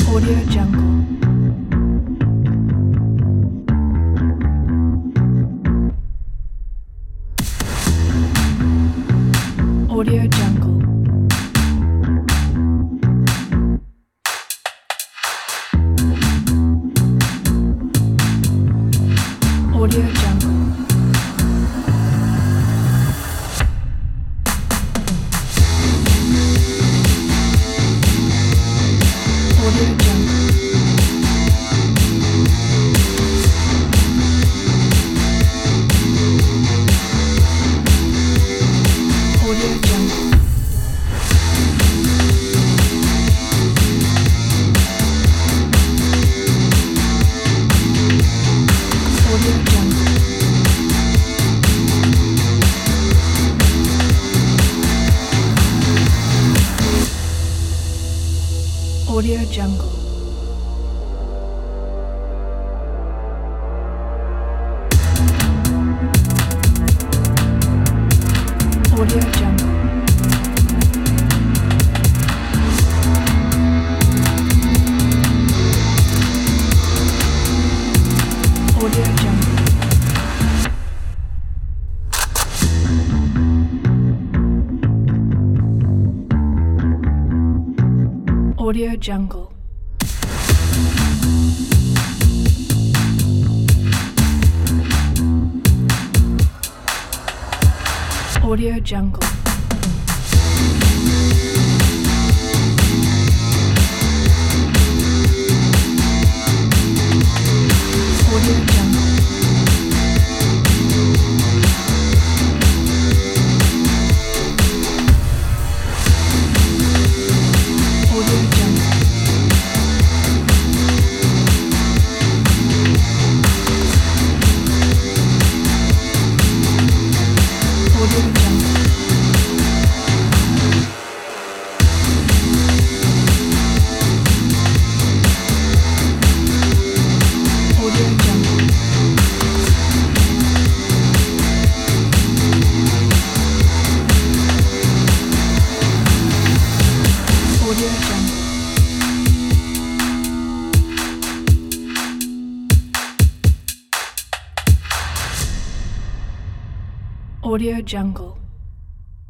Audio Jungle. Audio Jungle. Audio Jungle. Audio Jungle. Audio Jungle. Audio Jungle. Audio Jungle. Audio Jungle. Audio Jungle. Audio Jungle. Audio Jungle. Audio Jungle. Audio Jungle. Audio Jungle. Audio Jungle. Audio Jungle. Audio Jungle.